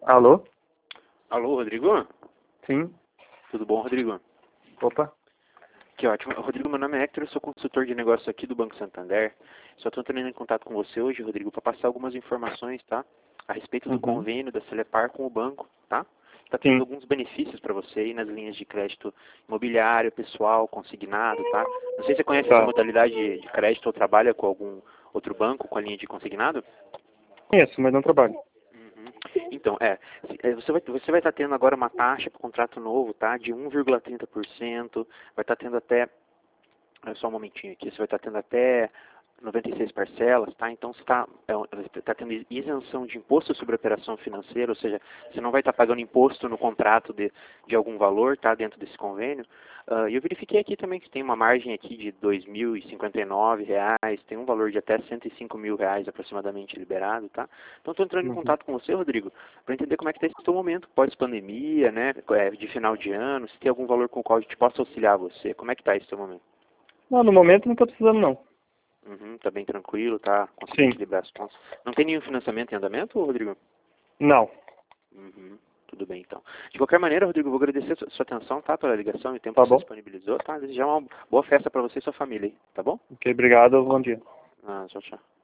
Alô? Alô, Rodrigo? Sim. Tudo bom, Rodrigo? Opa. Que ótimo. Rodrigo, meu nome é Hector, eu sou consultor de negócios aqui do Banco Santander. Só estou entrando em contato com você hoje, Rodrigo, para passar algumas informações, tá? A respeito do Uhum. convênio da Celepar com o banco, tá? Está tendo Sim. alguns benefícios para você aí nas linhas de crédito imobiliário, pessoal, consignado, tá? Não sei se você conhece essa Tá. modalidade de crédito ou trabalha com algum outro banco com a linha de consignado. Conheço, mas não trabalho. Uhum. Então, você vai estar tendo agora uma taxa para o contrato novo, tá? De 1,30%. Vai estar tendo até, só um momentinho aqui, você vai estar tendo até 96 parcelas, tá? Então você está tendo isenção de imposto sobre operação financeira, ou seja, você não vai estar pagando imposto no contrato de algum valor, tá? Dentro desse convênio. E eu verifiquei aqui também que tem uma margem aqui de R$ 2.059, tem um valor de até R$ 105.000 aproximadamente liberado, tá? Então estou entrando em Uhum. contato com você, Rodrigo, para entender como é que está esse seu momento pós-pandemia, né? De final de ano, se tem algum valor com o qual a gente possa auxiliar você. Como é que está esse seu momento? Não, no momento não tô precisando, não. Uhum, tá bem tranquilo, tá conseguindo Sim. equilibrar as contas. Não tem nenhum financiamento em andamento, Rodrigo? Não. Uhum, tudo bem, então. De qualquer maneira, Rodrigo, eu vou agradecer a sua atenção, tá? Pela ligação e o tempo Tá que você bom? disponibilizou, tá? Desejar uma boa festa para você e sua família aí, tá bom? Ok, obrigado. Bom dia. Tchau, tchau.